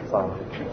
سلام.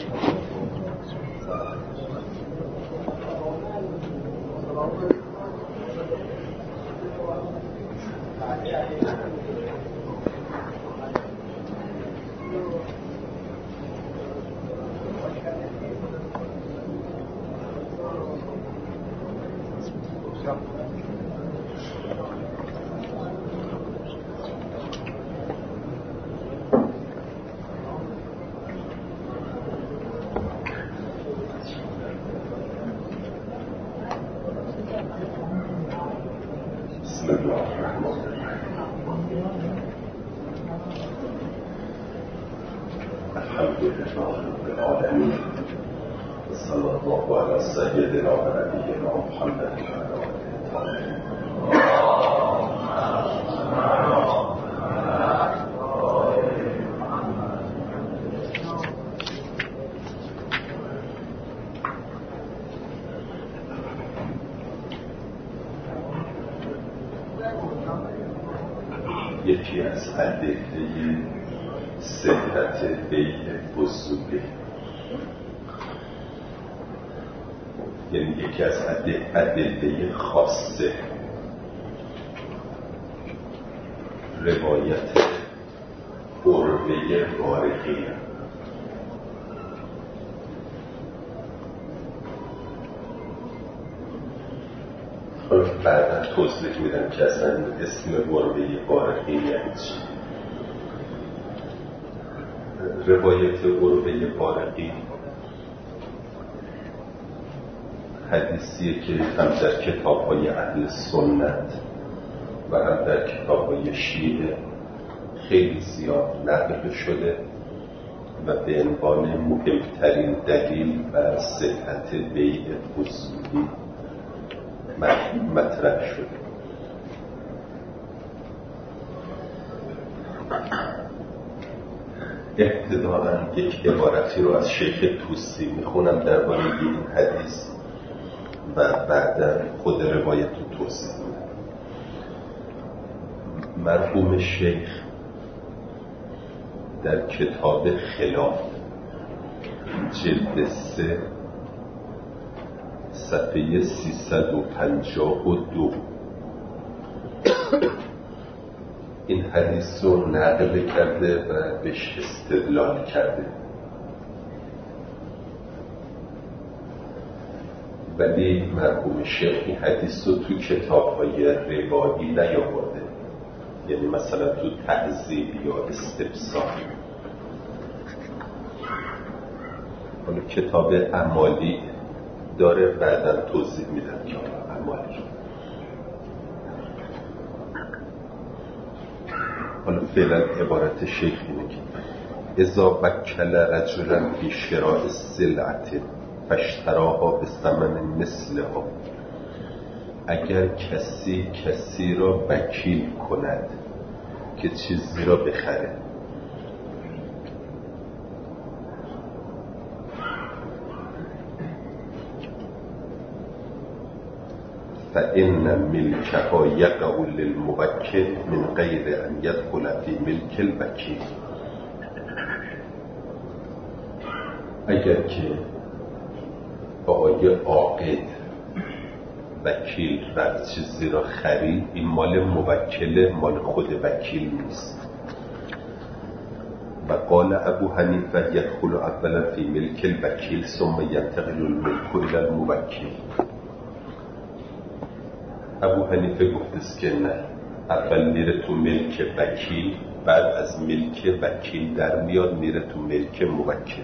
یکی از ادله صحت بیع اصولی، یعنی یکی از ادله خاصه روایت عروه بارقی. بعدا توضیح میدم که اصلا اسم عروه بارقی یعنی چی. روایت عروه بارقی حدیثیه که هم در کتاب‌های اهل سنت و هم در کتاب‌های شیعه خیلی زیاد نقل شده و به عنوان مهمترین دلیل بر صحت بیع اصولی مطرح شده. ابتداءً یک عبارتی رو از شیخ طوسی میخونم درباره این حدیث و بعداً خود روایت رو توضیح میدم. مرحوم شیخ در کتاب خلاف جلد 3 صفحه 352 این حدیث رو نقل کرده و بهش استدلال کرده، ولی مرحوم شیخ این حدیث رو تو کتاب‌های روایی نیاورده، یعنی مثلا تو تهذیب یا استبصار. حالا کتاب اعمالی داره، بعداً توضیح میدم که اعمالی. حالا فعلا عبارت شیخ اینه که اذا وکل رجلا فی شراء السلعة فاشتراها بثمن مثلها، اگر کسی را وکیل کند که چیزی را بخره، فإن ملكها يقع للموكل من غير أن يدخل في ملك الوكيل. اگر که آقای عاقد وکیل رفت چیزی را خرید، این مال موکل، مال خود وکیل نیست. و قال ابو حنیفه یدخل اولا فی ملک الوکیل ثم ینتقل الملک الی الموکل. ابو حنیفه گفت که نه، اول میره تو ملک وکیل، بعد از ملک وکیل در میاد میره تو ملک موکل.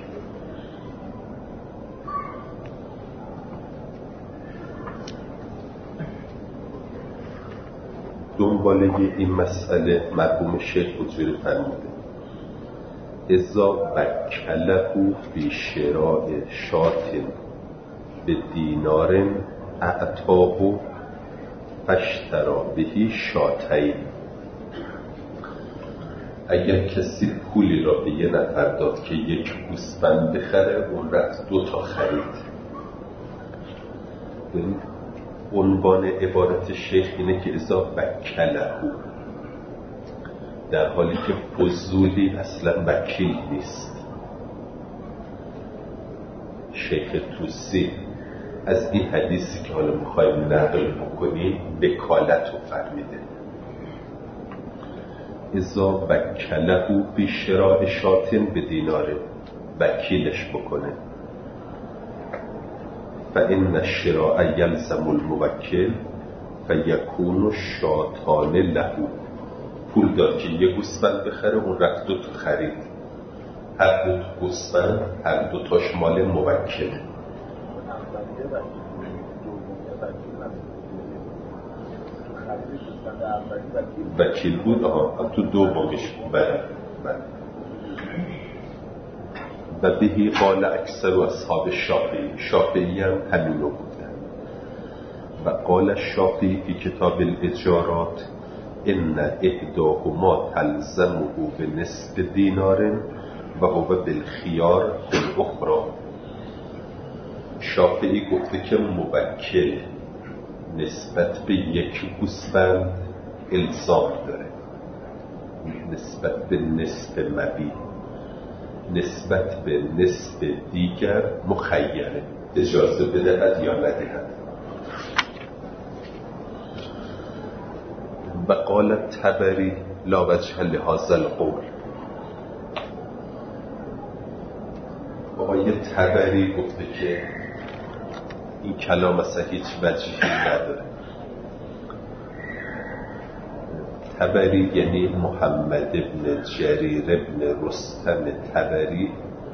دنباله این مسئله مرحوم شیخ حجوری فرموده اذا وکله فی شراء شاة بدینار اعطاه فاشتری به شاتین. اگر کسی پولی را به یه نفر داد که یک گوسفند بخره، اون رفت 2 تا خرید. عنوان عبارت شیخ اینه که اذا وکله، در حالی که فضولی اصلا وکیل نیست. شیخ توسی از این حدیثی که حالا میخوایم نقل بکنیم وکالت رو فرمیده. اذا وکله بی شراء شاتن به دیناره، وکیلش بکنه. فإن الشراء یلزم الموکل فیکون شاتان له. پول داد که یه گوسفند بخره، اون رفت 2 تا خرید، هر 2 تا گوسفند هر 2 تاش مال موکله. وکیل بود، تو دومیش بله. و بهی قال اکثر اصحاب شافعی هم همینو بودن. و قال الشافعی فی کتاب الاجارات ان احداهما تلزمه بنصف دینار و هو بالخیار الاخرى. شافعی گفته که موکل نسبت به یک گوسفند الزام داره، نسبت به نصف مبیع، نسبت به نصف دیگر مخیره، اجازه بدهد یا ندهد. و قال الطبری لا وجه لهذا القول. آقای طبری گفته که این کلام اصلا هیچ وجهی نداره. طبری یعنی محمد ابن جریر ابن رستم طبری،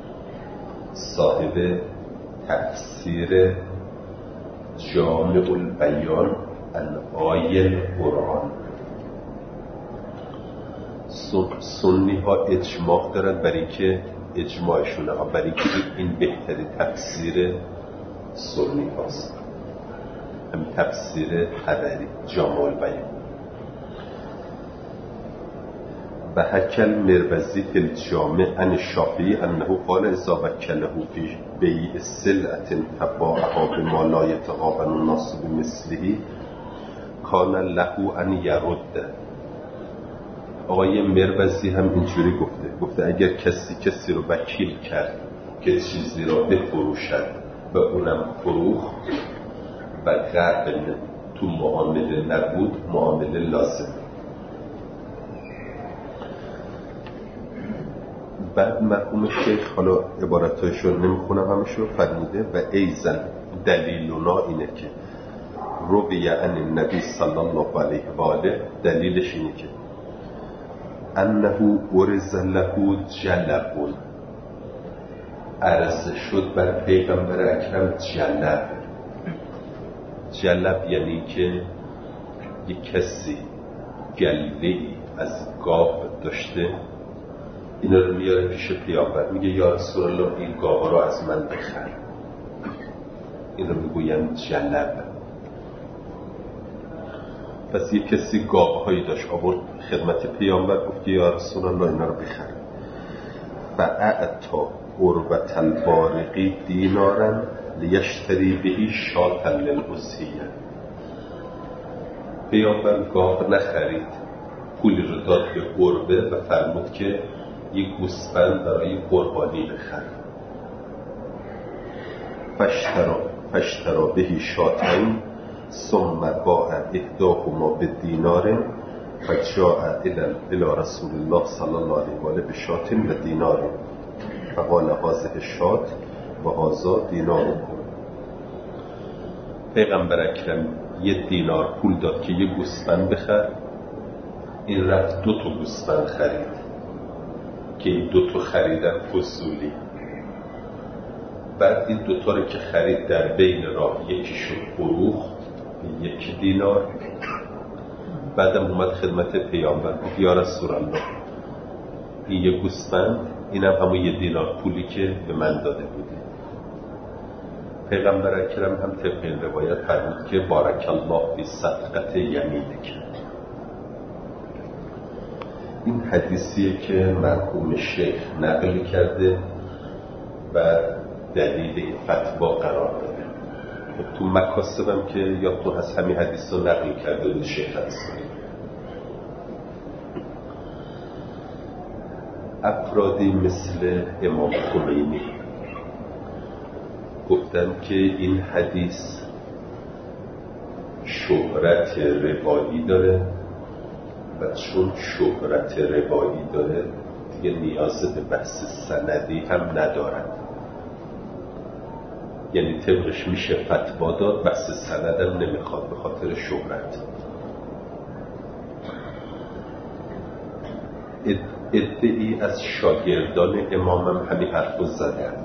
صاحب تفسیر جامع البیان عن آیه القرآن. سنی ها اجماع دارن برای که اجماعشونه ها برای که این بهتری تفسیر سنی هاست، هم تفسیر طبری جامع البیان. و حکل مروزی فی الجامع عن الشافعی انه قال اذا وکله فی بیع سلعة فباعها بما لا یتقابل الناس بمثله کان له ان یرد. آقای مروزی هم اینجوری گفته اگر کسی رو وکیل کرد که چیزی را بفروشد و اونم فروخت و قبل تو معامله نبود، معامله لازم. بعد مرحوم شیخ حالا عبارتایشو نمیخونم همشو فرموده و ایزن دلیلنا اینه که روی عن النبی صلی الله علیه و آله، دلیلش اینه که انه ارز له جلب، عرض شد بر پیغمبر اکرم جلب یعنی که یک کسی گله‌ای از گاو داشته، اینا رو میاره پیش پیامبر، میگه یا رسول الله این گاوا رو از من بخر. این رو میگوین جلب. پس یک کسی گاوهایی داشت آورد خدمت پیامبر، گفت یا رسول الله اینا رو بخر. فاعطا عروة البارقی دینارا لیشتری بهی شاة للأضحیه. پیامبر گاو نخرید، پولی رو داد به عروه و فرمود که یک گوسفند برای قربانی بخر. فاشترا بهی شاتین ثم باع احداهما بالدینار فجاء الى رسول الله صلی الله علیه و آله بشات و دینار فقال هذه الشات و هذا دینار. پیغمبر اکرم 1 دینار پول داد که یک گوسفند بخر، این رفت 2 تا گوسفند خرید که این 2 تا خریدن فضولی. بعد این 2 تا رو که خرید در بین راه یکیشو فروخت به 1 دینار. بعدم اومد خدمت پیامبر گفت یا رسول الله این 1 گوسفند، اینم همون 1 دینار پولی که به من داده بودی. پیغمبر اکرم هم طبق این روایت فرمود که بارک الله فی صدقه یمینک. این حدیثیه که مرحوم شیخ نقل کرده و دلیل این فتوا قرار داده. تو مکاسبم که یا تو هست همین حدیث رو نقل کرده بود شیخ هست. افرادی مثل امام خمینی گفتن که این حدیث شهرت روایی داره و چون شهرت روایی داره دیگه نیاز به بحث سندی هم ندارد، یعنی طبقش میشه فتوا داد، بحث سندم نمیخواد به خاطر شهرت. ادعی از شاگردان امامم همین حرف رو زدند.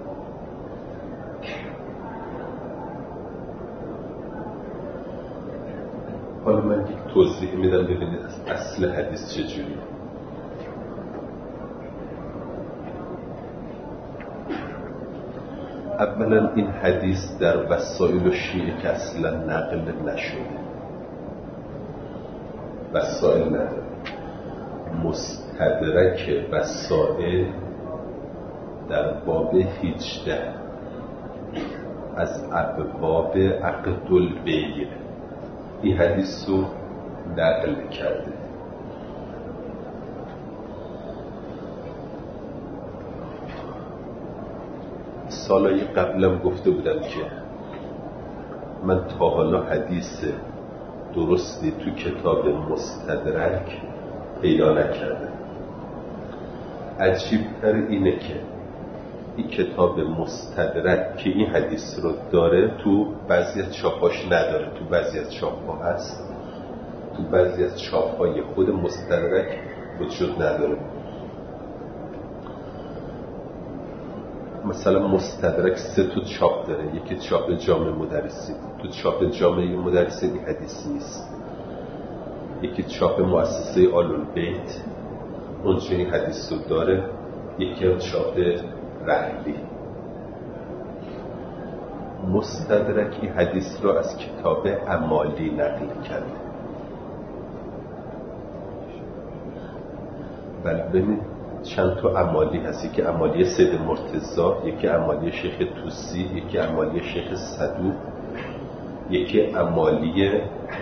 حالا من یک توضیح میدم ببینید اصل حدیث چجوری. اولا این حدیث در وسائل شیعه که اصلا نقل نشده، وسائل نداره. مستدرک وسائل در باب 18 از ابواب عقد البیع این حدیث رو نقل کرده. سالهای قبلم گفته بودم که من تا حالا حدیث درستی تو کتاب مستدرک پیدا نکردم. عجیب‌تر اینه که این کتاب مستدرک که این حدیث رو داره تو بعضی از چاپاش نداره، تو بعضی از چاپ‌ها هست، تو بعضی از چاپ‌های خود مستدرک وجود نداره. مثلا مستدرک 3 تا چاپ داره، یکی چاپ جامع مدرسین، تو چاپ جامع مدرسین این حدیث نیست. یکی چاپ مؤسسه آل البیت اونجا این حدیث رو داره، یکی هم چاپ رحلی. مستدرک این حدیث رو از کتاب اعمالی نقل کرده. بله ببینید چند تا اعمالی هست، یکی اعمالی سید مرتضی، یکی اعمالی شیخ طوسی، یکی اعمالی شیخ صدوق، یکی اعمالی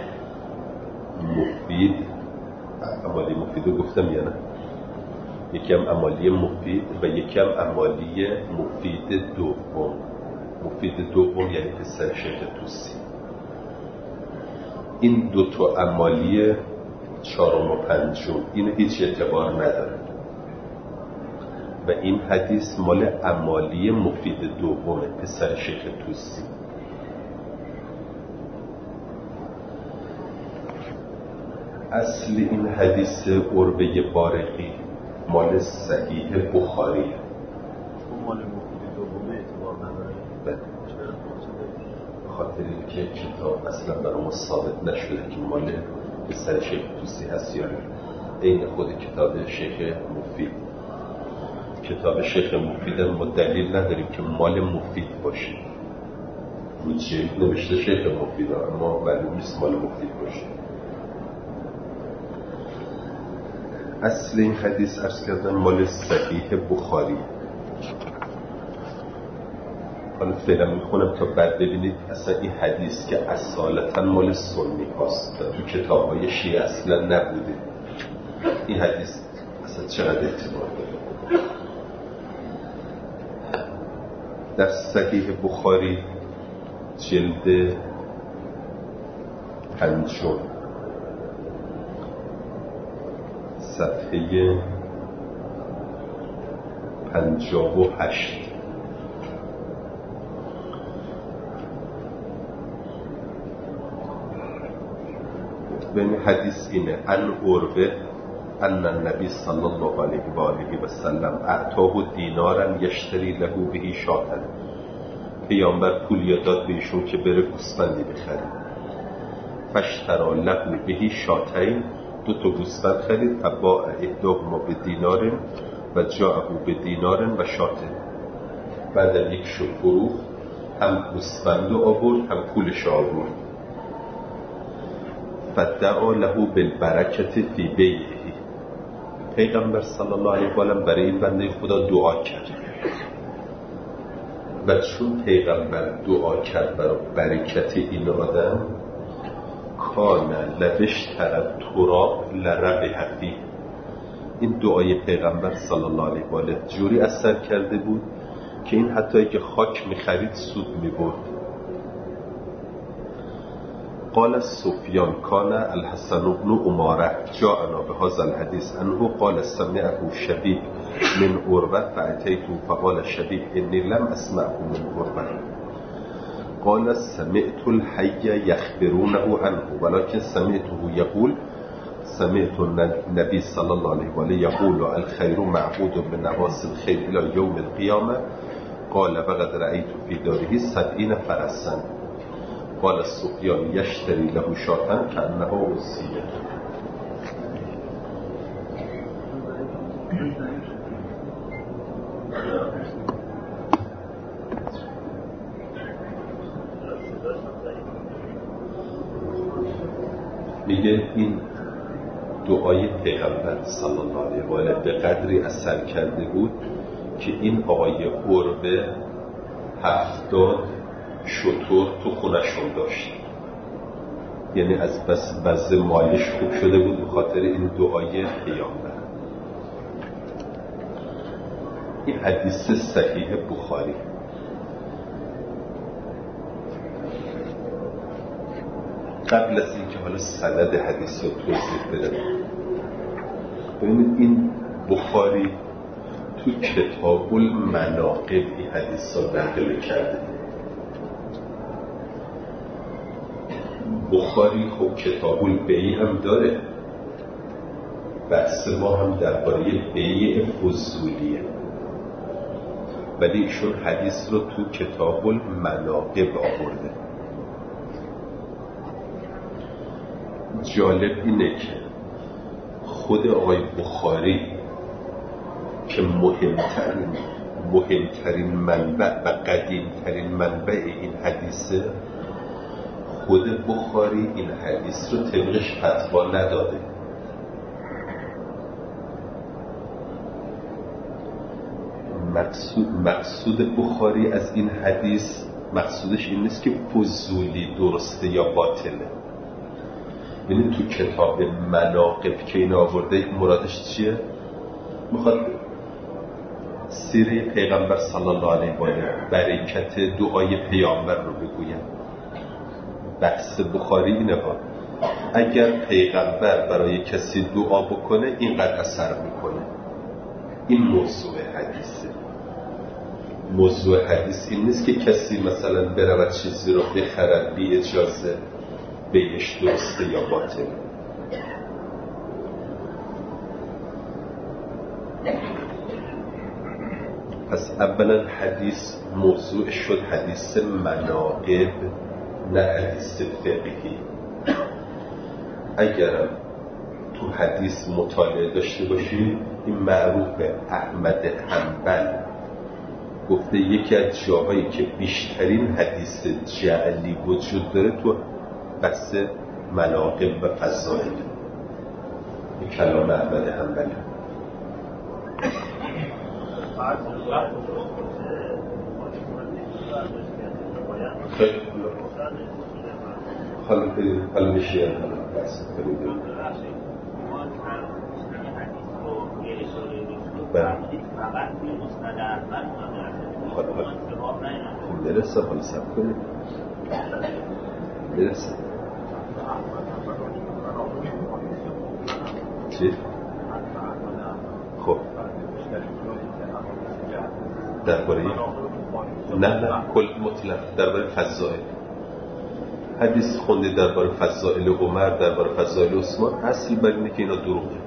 مفید. اعمالی مفید رو گفتم یا نه؟ یکی هم اعمالی مفید و یکی هم اعمالی مفید دوم. مفید دوم یعنی پسر شیخ طوسی. این 2 تا اعمالی 4 و 5 این هیچ اعتبار نداره و این حدیث مال اعمالی مفید دومه، پسر شیخ طوسی. اصل این حدیث عربه بارقی مال صحیح بخاری. مال مفید دومه اعتبار نداره. بله. خاطر اینکه کتاب اصلا برای ما ثابت نشده که مال پسر شیخ طوسی هست یا نه. این خود کتاب شیخ مفید، کتاب شیخ مفید ما دلیل نداریم که مال مفید باشه. رو جلد نوشته شیخ مفید اما معلوم نیست مال مفید باشه. اصل این حدیث عرض کردن مال صحیح بخاری. حالا فعلا میخونم تا بعد ببینید اصلا این حدیث که اصالتا مال سنی هاست و تو کتاب های شیعه اصلا نبوده، این حدیث اصلا چقدر اعتبار داره. در صحیح بخاری جلد 5 صفحه 58 بین حدیث اینه: ان عروه ان النبی صلی الله علیه و آله و سلم اعطاه دینارا یشتری له به شاطن. پیامبر پول داد بهشون که بره گوسفندی بخره. فاشتری له به شاطین، 2 تا گوسفند خرید. فباع احداهما به دینار و جاءه به دینار و شاطن. بعد یک شو فروخت، هم گوسفند آورد هم پولش آورد. فدعا له بالبرکت فی بیعه. پیغمبر صلی الله علیه و آله برای این بنده خدا دعا کرد و چون پیغمبر دعا کرد برای برکت این آدم، کان لبش طرف تراب لربه فی. این دعای پیغمبر صلی الله علیه و آله جوری اثر کرده بود که این حتی اگه خاک میخرید سود میبرد. قال سفیان کان الحسن بن عماره جاءنا بهذا الحديث انه قال سمعه شبیب من عروه فاتيته فقال شبیب اني لم اسمعه من عروه قال سمعت الحي يخبرونه عنه ولكن سمعته يقول سمعت النبي صلى الله عليه وآله يقول الخير معبود بنواصي الخير الى يوم القيامه قال وقد رأيت في داره 70 فرسا قال سفیان یشتری له شاطن کانه وصیه. میگه این دعای پیغمبر صلی الله علیه و آله به قدری اثر کرده بود که این آقای عروه 70 شتر تو خونشون داشت. یعنی از بس وضع مالیش خوب شده بود به خاطر این دعای پیامبر. این حدیث صحیح بخاری. قبل از اینکه حالا سند حدیث رو توضیح بدم، ببینید این بخاری تو کتاب المناقب این حدیث رو نقل کرده. بخاری خب کتاب البیع هم داره، بحث ما هم درباره بیع فضولیه، ولی ایشون حدیث رو تو کتاب المناقب آورده. جالب اینه که خود آقای بخاری که مهمترین منبع و قدیمترین منبع این حدیثه، خود بخاری این حدیث رو طبقش فتوا نداده. مقصود بخاری از این حدیث، مقصودش این نیست که فضولی درسته یا باطله. یعنی تو کتاب مناقب که این آورده مرادش چیه؟ میخواد سیره پیغمبر صلی الله علیه و آله، برکت دعای پیامبر رو بگویم. بحث بخاری اینه ها، اگر پیغمبر برای کسی دعا بکنه اینقدر اثر میکنه. این موضوع حدیثه. موضوع حدیث این نیست که کسی مثلا برود چیزی رو بخرد بی اجازه، بیش درسته یا باطل. پس اولا حدیث موضوع شد حدیث مناقب، نه حدیث فقهی. اگرم تو حدیث مطالعه داشته باشید، این معروف به احمد حنبل گفته یکی از جاهایی که بیشترین حدیث جعلی وجود داره تو بحث مناقب و فضائل. این کلام احمد حنبل. حالا میشه بحث کنید. درسته، حالا سب کنید. درسته چی؟ خب درباره نه کل مطلق درباره فضائل حدیث خونده، درباره فضائل عمر، درباره فضائل عثمان. اصل بر اینه که اینا دروغه.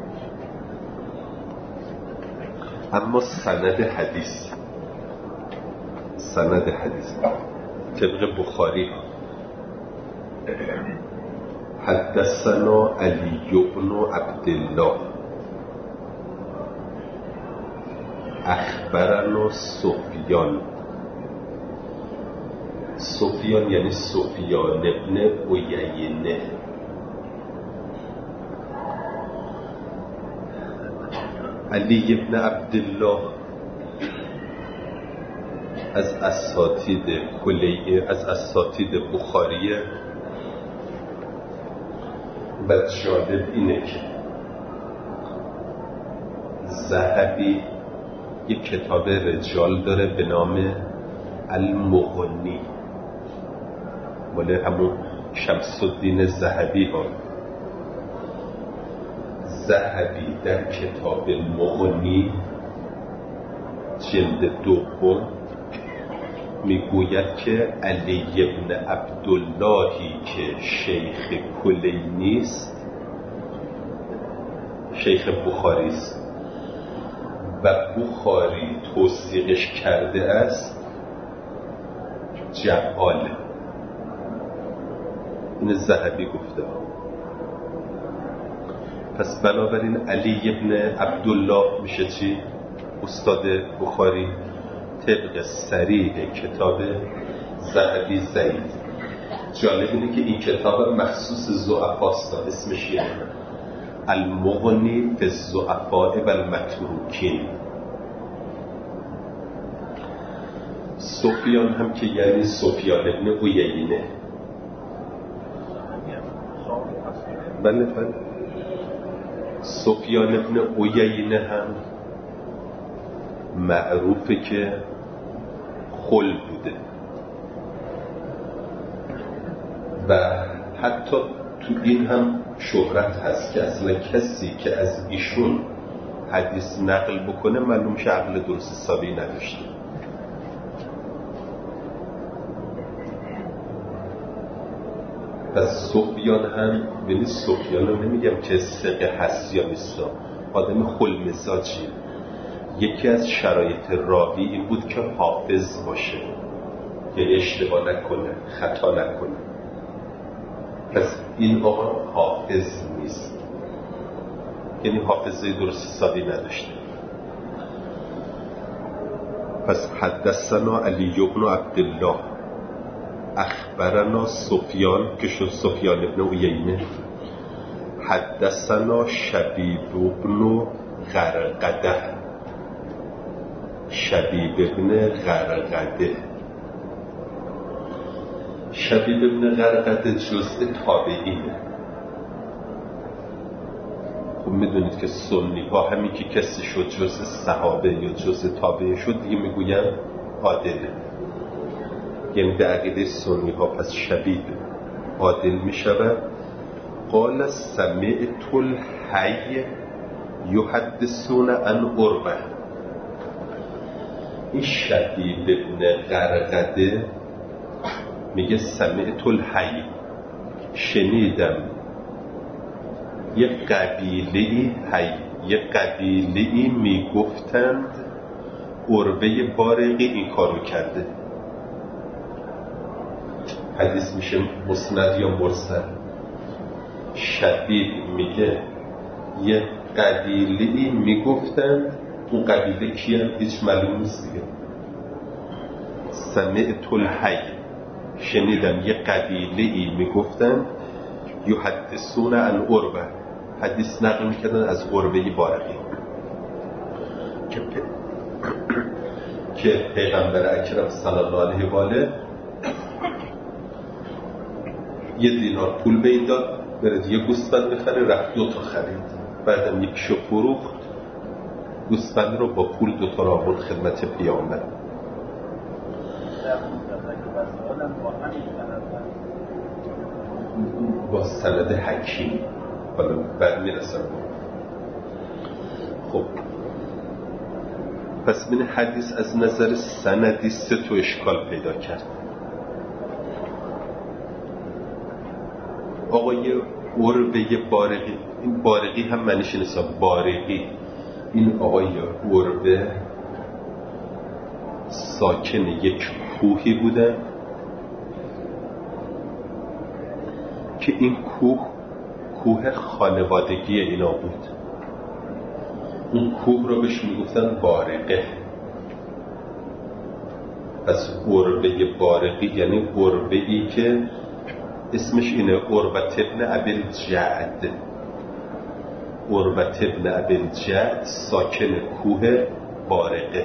اما سند حدیث طبق بخاری حدثنا علی بن عبدالله اخبرنا سفیان یعنی سفیان ابن عیینه علی ابن عبدالله از اساتید بخاریه. و جالب اینه که ذهبی یک کتاب رجال داره به نام المغنی، مال همون شمس الدین ذهبی ها. ذهبی در کتاب مغنی جلد دوم میگوید که علی ابن عبداللهی که شیخ کلینی است، شیخ بخاری است و بخاری توثیقش کرده است، جعاله. این ذهبی گفته. پس بنابراین علی ابن عبدالله میشه چی؟ استاد بخاری طبق صریح کتاب ذهبی ضعیف. جالب اینه که این کتاب مخصوص ضعفاست، اسمش یه المغنی فی الضعفاء و المتروکین. سفیان هم که یعنی سفیان ابن عیینه. بله بله، سفیان ابن عیینه هم معروفه که خل بوده و حتی تو این هم شهرت هست که اصلا کسی که از ایشون حدیث نقل بکنه معلوم شه عقل درست حسابی نداشته. پس سفیان هم، یعنی سفیان رو نمیگم که ثقه هست یا نیست، آدم خلمزاجی. یکی از شرایط راوی این بود که حافظ باشه، که اشتباه نکنه، خطا نکنه. پس این آقا حافظ نیست، یعنی حافظه درست حسابی نداشته. پس حدثنا علی بن عبدالله اخبرنا سفیان که شد سفیان ابن عیینه، حدثنا شبیب بن غرقده، شبیب ابن غرقده. شبیب ابن غرقده جزء تابعینه. خب میدونید که سنی ها همین که کسی شد جزء صحابه یا جزء تابعه شد دیگه میگوین عادله، یعنی به عقیده سنی ها پس شبیب عادل میشود. قال سمعت الحی یحدثون عن عروه. این شبیب ابن غرقده میگه سمعت الحی، شنیدم یه قبیله‌ای میگفتند عروه بارقی این کارو کرده. حدیث میشه مسند یا مرسل. شبیب میگه یه قبیله‌ای میگفتند، اون قبیله کیه هیچ معلوم نیست دیگه. سمعت الحی، شنیدم یه قبیله‌ای میگفتند یحدثون عن عروه، حدیث نقل میکردن از عروه بارقی که پیغمبر اکرم صلی الله علیه و آله یه دینار پول به این داد برد یه گوسفند بخره، رفت 2 تا خرید، بعدم یکشو فروخت، گوسفند رو با پول 2 تا رو آورد خدمت پیامبر. با سند حکیم، حالا بعد میرسم. خب پس این حدیث از نظر سندی 3 تا اشکال پیدا کرد. آقای عروه بارقی، این بارقی هم معنیش نیست بارقی، این آقای عروه ساکن یک کوهی بودن که این کوه خانوادگی اینا بود. اون کوه رو بهش میگفتن بارقه. پس عروه بارقی یعنی عروه‌ای که اسمش اینه عروة ابن ابی الجعد. عروة ابن ابی الجعد ساکن کوه بارقه.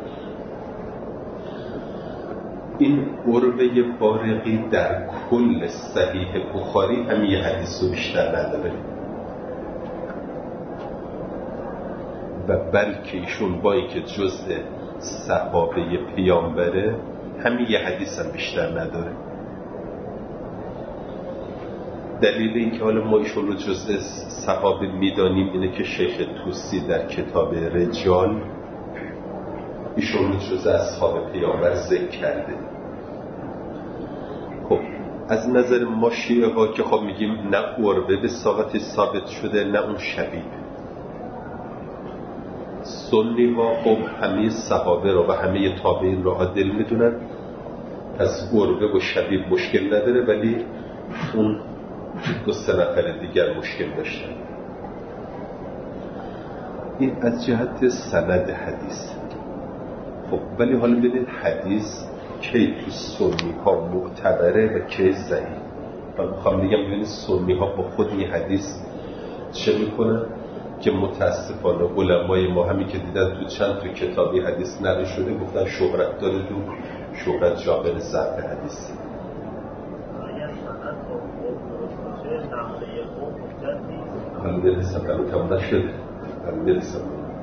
این عروه بارقی در کل صحیح بخاری هم یه حدیث رو بیشتر نداره. و بلکه ایشون با اینکه جزء صحابه پیامبره همین یه حدیث هم بیشتر نداره. دلیل اینکه حالا ما ایشون رو جزء صحابه میدانیم اینه که شیخ طوسی در کتاب رجال ایشون رو جزء اصحاب پیامبر ذکر کرده. خب از نظر ما شیعه ها که خب میگیم نه عروه به ساقط ثابت شده نه اون شبیه، سنی ها خب همه صحابه رو و همه تابعین رو عادل میدونن، از عروه و شبیه مشکل نداره، ولی اون 2-3 نفر دیگر مشکل داشتن. این از جهت سند حدیث. خب ولی حالا ببینید حدیث کی تو سنی ها معتبره و کی ضعیف. من میخوام بگم ببینید سنی ها با خود این حدیث چه میکنن که متاسفانه علمای ما همین که دیدن تو چند تا کتابی حدیث نقل شده گفتن شهرت داره، تو شهرت جابر ضعف حدیثی. حالا برسم قبل کم نشده، حالا برسم.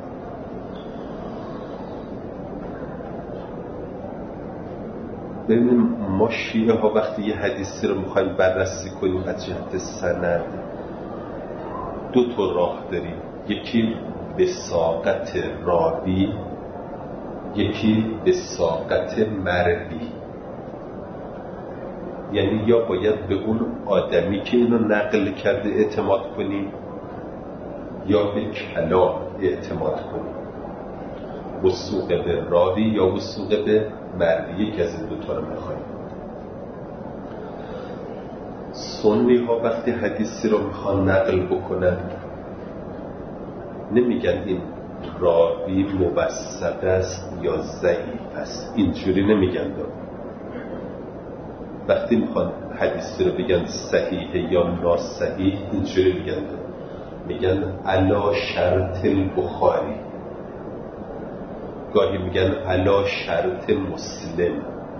ببینیم ما شیعه ها وقتی یه حدیثی رو میخوایم بررسی کنیم از جهت سند 2 تا راه داریم، یکی به ساقط راوی، یکی به ساقط مروی. یعنی یا باید به اون آدمی که اینو نقل کرده اعتماد کنیم یا به کلام اعتماد کنیم، وثوق به راوی یا وثوق به مروی، یک از این 2 تا رو میخوایم. سنی ها وقتی حدیثی رو میخوان نقل بکنن نمیگن این راوی موثق است یا ضعیف است، اینجوری نمیگن. وقتی میخوان حدیثی رو بگن صحیح یا ناصحیح اینجوری میگن علا شرط البخاری، گاهی میگن علا شرط مسلم،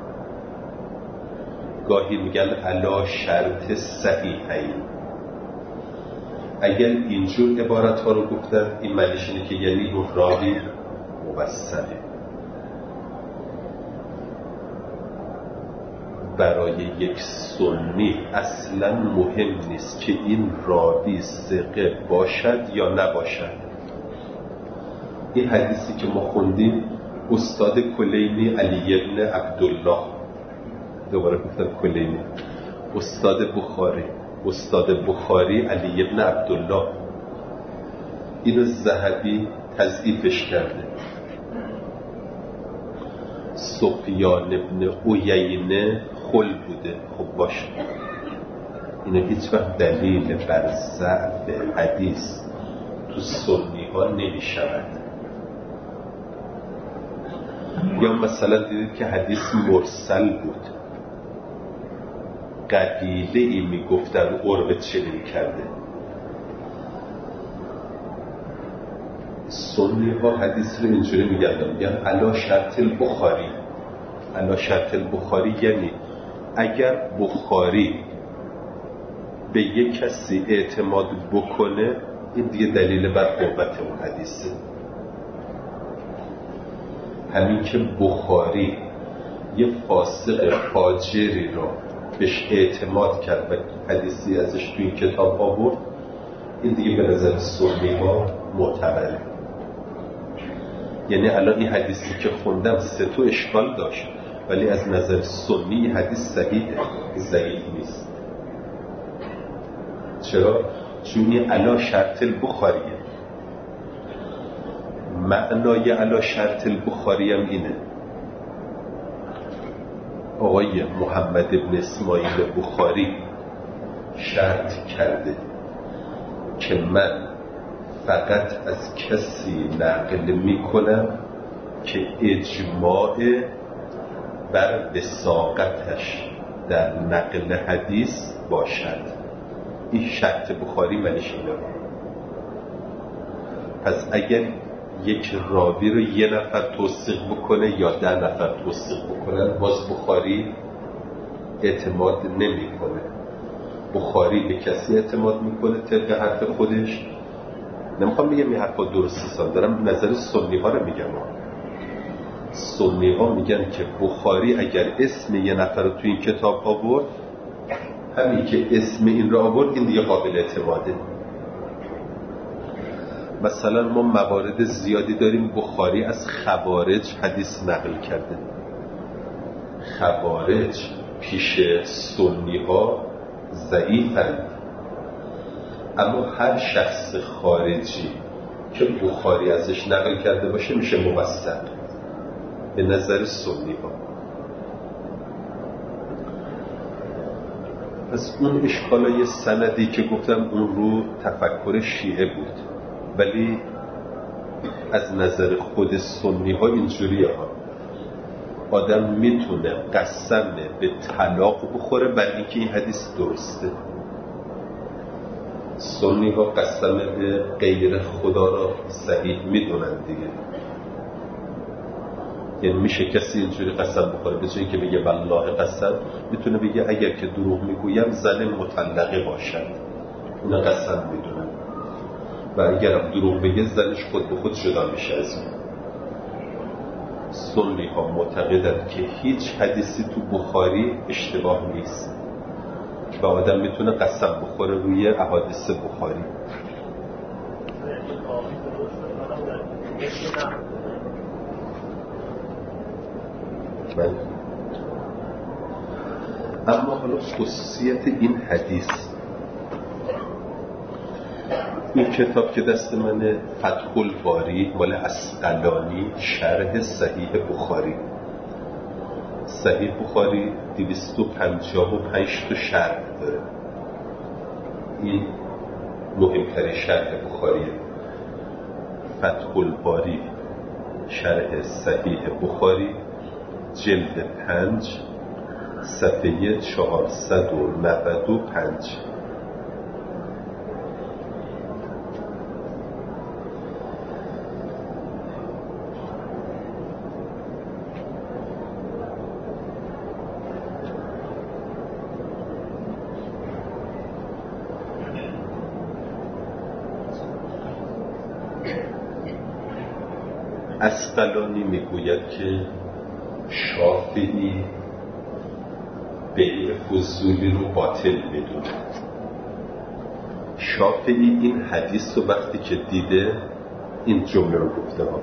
گاهی میگن علا شرط صحیحین. اگر اینجور عبارت ها رو گفتن این معنیش اینه که یعنی اون راوی موثقه. برای یک سنی اصلا مهم نیست که این راوی ثقه باشد یا نباشد. این حدیثی که ما خوندیم استاد کلینی علی ابن عبدالله، دوباره گفتم کلینی، استاد بخاری علی ابن عبدالله، اینو ذهبی تضعیفش کرده. سفیان ابن عیینه خل بوده. خب باشه، اینه هیچ وقت دلیل بر ضعف حدیث تو سنی ها نمی شود. یا مثلا دیدید که حدیث مرسل بود، قبیله ای می گفتن عروه چنین کرده. سنی ها حدیث رو اینجوری میگن علا شرط البخاری. علا شرط البخاری یعنی اگر بخاری به یک کسی اعتماد بکنه این دیگه دلیل بر قوت اون حدیثه. همین که بخاری یه فاسق فاجری رو بهش اعتماد کرد و حدیثی ازش توی این کتاب آورد، این دیگه به نظر سنی ها معتبره. یعنی الان این حدیثی که خوندم 3 تا اشکال داشت، ولی از نظر سنی حدیث صحیحه، ضعیف نیست. چرا؟ چون این علا شرط البخاریه. معنای علا شرط البخاری هم اینه آقای محمد ابن اسماعیل بخاری شرط کرده که من فقط از کسی نقل میکنم که اجماع بر وثاقتش در نقل حدیث باشد. این شرط بخاری منش اینه. پس اگر یک راوی رو 1 نفر توثیق بکنه یا 10 نفر توثیق بکنن، باز بخاری اعتماد نمیکنه. بخاری به کسی اعتماد میکنه طبق حرف خودش نمیخوام بگم این حرفا درسته، دارم نظر سنی ها رو میگم. سنی ها میگن که بخاری اگر اسم یه نفر رو تو این کتاب آورد، همین که اسم این رو آورد این دیگه قابل اعتماده. مثلا ما موارد زیادی داریم بخاری از خوارج حدیث نقل کرده. خوارج پیش سنی ها ضعیفند، اما هر شخص خارجی که بخاری ازش نقل کرده باشه میشه موثق به نظر سنی ها. از اون اشکالای سندی که گفتم اون رو تفکر شیعه بود، ولی از نظر خود سنی ها اینجوریه ها، آدم میتونه قسم به طلاق بخوره برای اینکه این حدیث درسته. سنی ها قسم به غیر خدا را صحیح میدونن دیگه. یعنی میشه کسی اینجوری قسم بخوره به جایی که بگه والله قسم، میتونه بگه اگر که دروغ میگویم زن مطلقه باشد، اون قسم میدونن. و اگرم دروغ بگه زنش خود به خود جدا میشه از اون. سنی ها معتقدند که هیچ حدیثی تو بخاری اشتباه نیست و آدم میتونه قسم بخوره روی احادیث بخاری. اما حالا خصوصیت این حدیث، این کتاب که دست منه فتح الباری مال عسقلانی، شرح صحیح بخاری. صحیح بخاری 255 تا شرح داره. این مهمترین شرح بخاریه. فتح الباری شرح صحیح بخاری جلد 5 صفحه 495. عسقلانی میگوید که شافعی بیع فضولی رو باطل میدونه. شافعی این حدیث رو وقتی که دیده این جمله رو گفته ها: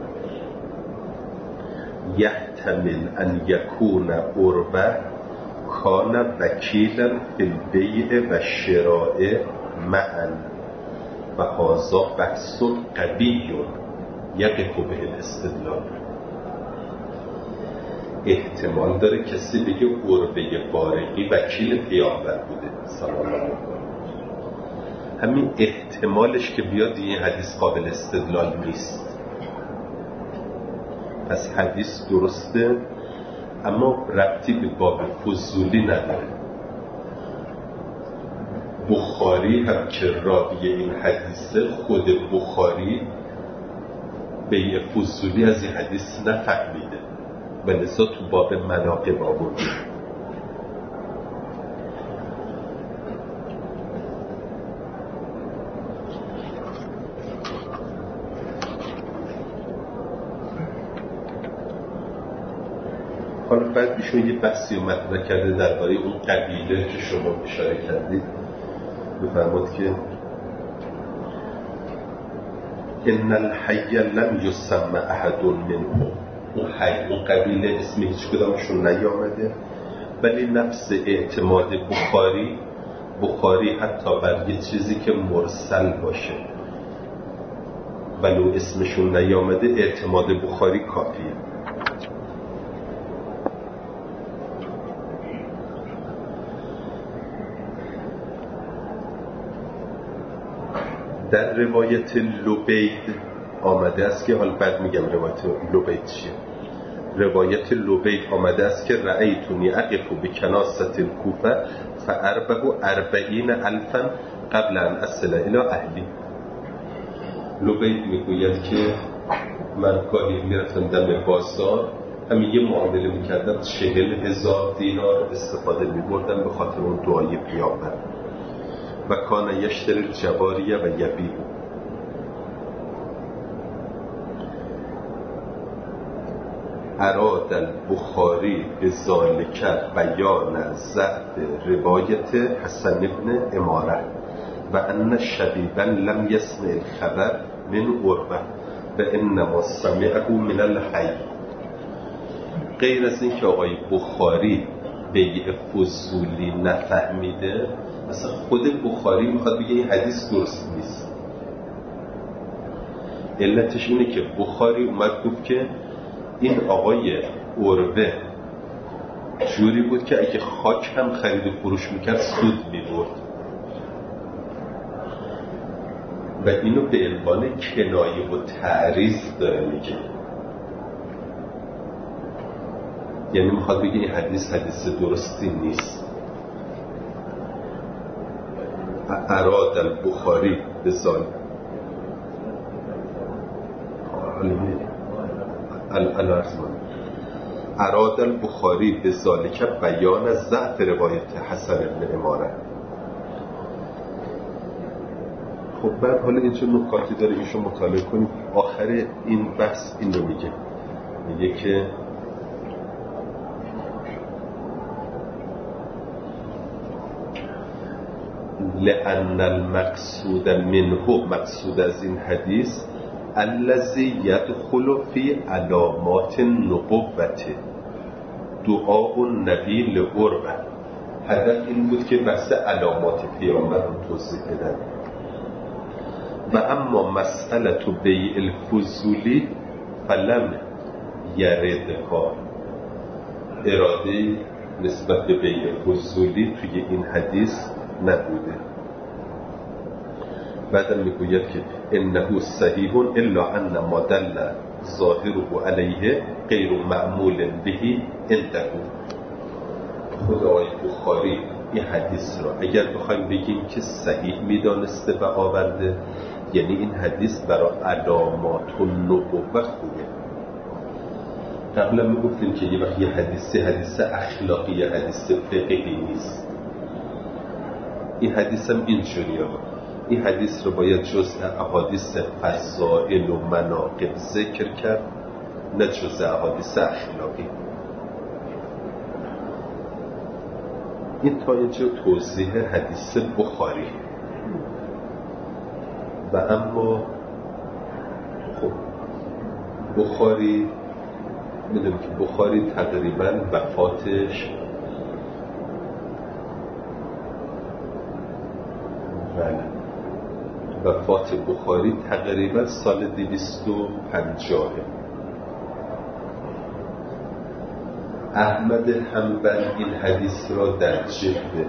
یحتمل ان یکون عروه کان وکیلا فی البیع و شراء معا و هذا بحث قوی یقف به الاستدلال. احتمال داره کسی بگه عروه بارقی وکیل پیامبر بوده صلی الله علیه و آله. همین احتمالش که بیاد این حدیث قابل استدلال نیست. پس حدیث درسته اما ربطی به باب فضولی نداره. بخاری هم که راوی این حدیثه، خود بخاری بیع فضولی از این حدیث نفهمیده و لذا تو باب مناقب آورده. حالا بعد ایشون یه بحثی رو مطرح کرده درباره اون قبیله که شما اشاره کردید. بفرمود که ان الحی لم یسمى احد منهم، اون قبیله اسم هیچ کدامشون نیامده، ولی نفس اعتماد بخاری حتی بر یه چیزی که مرسل باشه ولو اسمشون نیامده اعتماد بخاری کافیه. در روایت لبید آمده است که حالا بعد میگم روایت لبید چیه. روایت لبید آمده است که رأیتونی اقف بکناست الکوفه فاربح 40,000 قبل ان اصل الى اهلی. لبید میگوید که من گاهی میرفتم دم بازار، همین یه معامله میکردم 40,000 دینار استفاده میبردم به خاطر اون دعای پیامبر. و کان یشتری الجواریه و یبیع، اراد البخاری به ذالک بیان ضعف روایت حسن ابن عماره و ان شبیبا لم یسمع الخبر من عروه و انما سمعه من الحی. غیر از این که آقای بخاری بیع فضولی نفهمیده، مثلا خود بخاری میخواد بگه این حدیث درست نیست. علتش اینه که بخاری اومد گفت که این آقای عروه جوری بود که اگه خاک هم خرید و فروش میکرد سود میبرد و اینو به عنوان کنایه و تعریض داره میگه. یعنی میخواد بگه این حدیث درستی نیست. اراد البخاری به ذالک اراد البخاری به ذالک بیان ضعف روایت حسن ابن عماره. خب بعد حالا اینجا نکاتی داره ایشو مطالعه کنیم. آخر این بحث این رو میگه که لأن المقصود منه، مقصود از این حدیث، الذی یدخل فی علامات النبوة دعاء النبی لعروه. هدف این بود که بحث علامات پیامبر رو توضیح بدن. و اما مسئله بیع الفضولی فلم یردها، اراده نسبت به بیع فضولی توی این حدیث نبوده. بعدم میگوید که انه صحیح الا ان ما دل ظاهره علیه غیر معمول به عنده. خود آقای بخاری این حدیث را اگر بخوایم بگیم که صحیح میدانسته و آورده، یعنی این حدیث برای علامات النبوة خوبه. قبلا میگفتیم که یه وقت یه حدیث اخلاقی، یه حدیث فقهی نیست. این حدیث هم اینجوریه. این حدیث رو باید جزء احادیث فضائل و مناقب ذکر کرد، نه جزء احادیث اخلاقی. این تا اینجا توضیح حدیث بخاری. و اما خب بخاری میدونیم که بخاری تقریبا وفاتش وفات بخاری تقریبا سال 250. احمد حنبل این حدیث را در جلد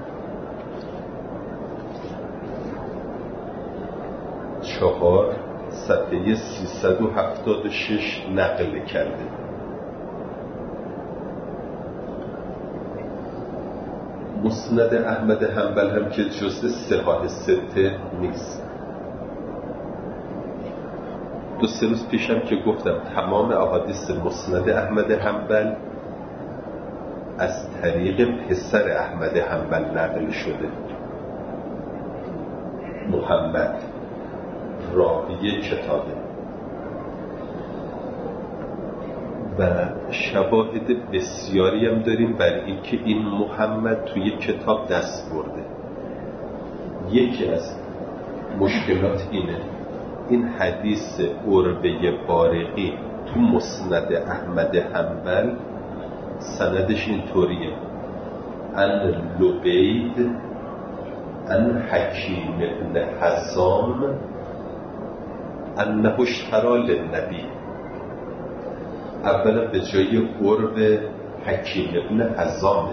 4 صفحه 376 نقل کرده. مسند احمد حنبل هم که جزء صحاح سته نیست. 2-3 روز پیشم که گفتم تمام احادیث مسند احمد حنبل از طریق پسر احمد حنبل نقل شده، محمد، راوی کتابه. و شواهد بسیاری هم داریم بر این که این محمد توی کتاب دست برده. یکی از مشکلات اینه، این حدیث عروه بارقی تو مسند احمد حنبل سندش اینطوریه: ان لبید ان حکیم ابن حزام انه اشتری للنبی. اولا به جای عروه حکیم ابن حزامه،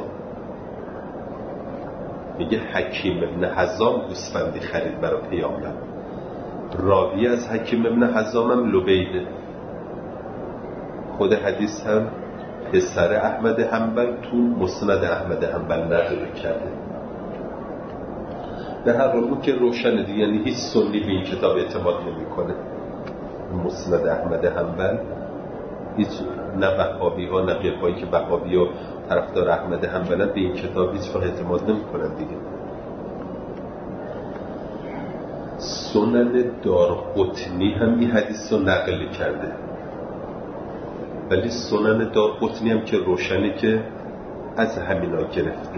میگه حکیم ابن حزام گوسفندی خرید برای پیامبر. راوی از حکیم ابن حزام هم لبیده. خود حدیث هم پسر احمد حنبل تو مسند احمد حنبل نقل کرده. به هر حال بود که روشنه دیگه، یعنی هیچ سنی به این کتاب اعتماد نمیکنه. مسند احمد حنبل هیچ، نه وهابی ها نه غیرهایی که وهابی ها طرفدار احمد حنبلن به این کتاب هیچ وقت اعتماد نمیکنن دیگه. سنن دارقطنی هم این حدیث رو نقل کرده. ولی سنن دارقطنی هم که روشنی که از همینا گرفته.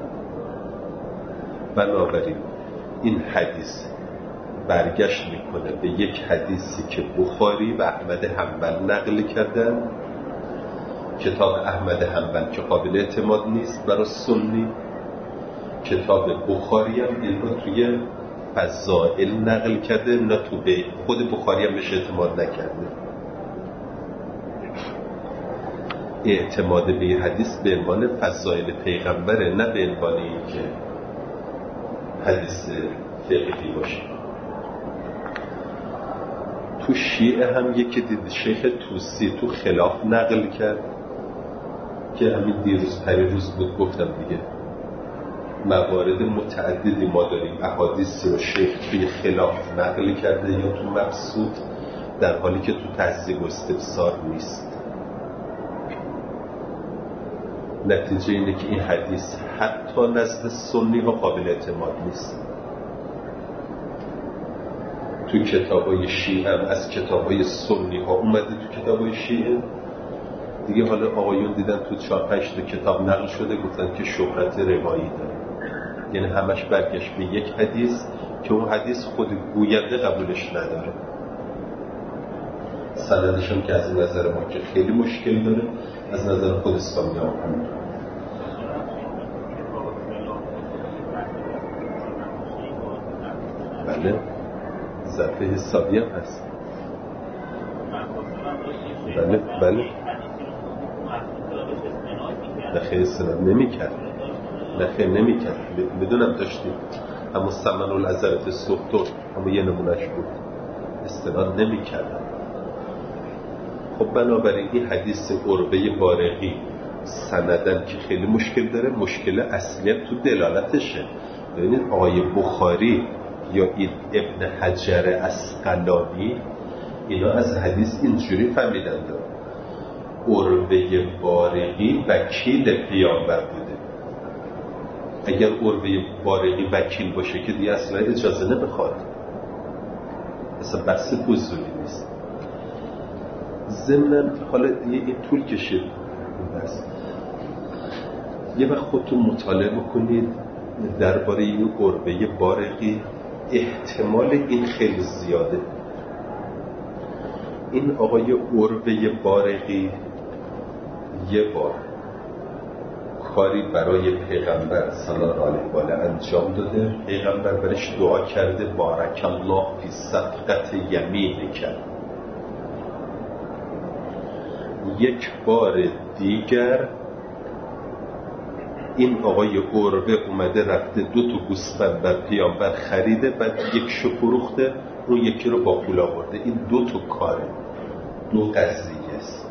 بنابراین این حدیث برگشت میکنه به یک حدیثی که بخاری و احمد حنبل نقل کردن. کتاب احمد حنبل که قابل اعتماد نیست برای سنی، کتاب بخاری هم این رو توی فضائل نقل کرده، نه تو به خود بخاری هم بهش اعتماد نکرده. اعتماد به این حدیث به عنوان فضائل پیغمبره، نه به عنوان این که حدیث فقهی باشه. تو شیعه هم یکی دید شیخ توسی تو خلاف نقل کرد که همین دیروز پریروز بود گفتم دیگه، موارد متعددی ما داریم احادیثی رو شیخ توی خلاف نقل کرده یا تو مبسوط، در حالی که تو تهذیب و استفسار نیست. نتیجه اینه که این حدیث حتی نزد سنی ها قابل اعتماد نیست. تو کتابای شیعه هم از کتابای سنی ها اومده تو کتابای شیعه دیگه. حالا آقایون دیدن تو 4-5 تا کتاب نقل شده گفتن که شهرت روایی داره، یعنی همش برگشت به یک حدیث که اون حدیث خود گوینده قبولش نداره. سندش هم که از نظر ما که خیلی مشکل داره، از نظر خود اسلامی ها هم. بله ظرف حسابی هم هست. بله نخیر استناد نمی کرد، بدونم داشتیم، اما سمن العذرت سختور اما یه نمونش بود، استناد نمی کرد. خب بنابراین این حدیث عروه بارقی سندن که خیلی مشکل داره، مشکل اصلی تو دلالتشه. ببینید آقای بخاری یا این ابن حجر عسقلانی اینا از حدیث اینجوری فهمیدن عروه بارقی وکیل پیامبر بوده. اگر عروه بارقی وکیل باشه که دیگه اصلا اجازه نمیخواد، اصلا بحث بزرگی نیست. ضمناً حالا دیگه این طول کشید بس. یه وقت خودتون مطالعه بکنید درباره این عروه بارقی. احتمال این خیلی زیاده. این آقای عروه بارقی یه بار کاری برای پیغمبر صلی الله علیه و آله انجام داده، پیغمبر برش دعا کرده بارک الله فی صفقت یمینک. یک بار دیگر این آقای عروه اومده رفته 2 تا گوسفند بر پیامبر خریده، بعد یکشو فروخته، اون یکی رو با پول آورده. این 2 تا کاره، 2 قضیه است.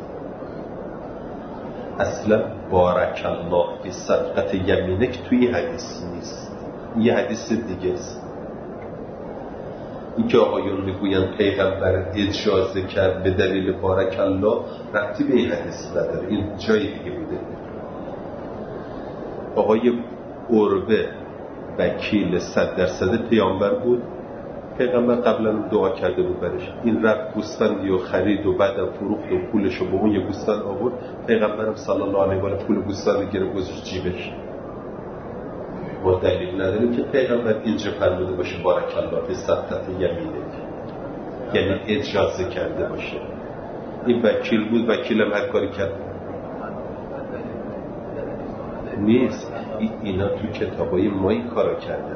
اصلا بارک الله فی صفقت یمینک توی حدیث نیست، یه حدیث دیگه است. این که آقایون میگوین پیغمبر اجازه کرد به دلیل بارک الله، ربطی به این حدیث نداره، این جای دیگه بوده. آقای عروه وکیل 100% پیامبر بود، پیغمبر قبلا دعا کرده بود برش. این رفت گوسفندی و خرید و بعدم فروخت و پولشو به اون یه گوسفند آورد. پیغمبرم صلی الله علیه و آله پول گوسفند گرفت گذاشت جیبش. ما دلیل نداریم که پیغمبر اینجا فرموده باشه بارک الله فی صفقت یمینک، یعنی اجازه کرده باشه. این وکیل بود، وکیلم هر کاری کرد نیست. اینا تو کتابای ما این کارا کردن.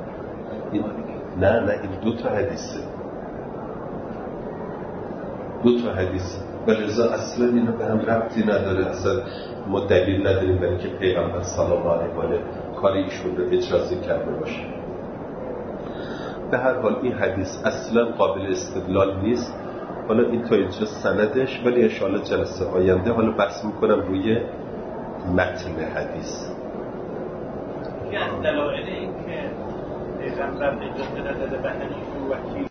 نه این 2 تا حدیثه، 2 تا حدیثه. بلذا اصلا اینا به هم ربطی نداره. اصلا ما دلیل نداریم برای که پیغمبر صلی الله علیه و آله کار ایشون رو اجازه کرده باشه. به هر حال این حدیث اصلا قابل استدلال نیست. حالا این تا اینجا سندش، ولی ان شاءالله جلسه آینده حالا بحث میکنم روی متن حدیث. یعنی دلایل این که پیغمبر اجازه نداده به وکیل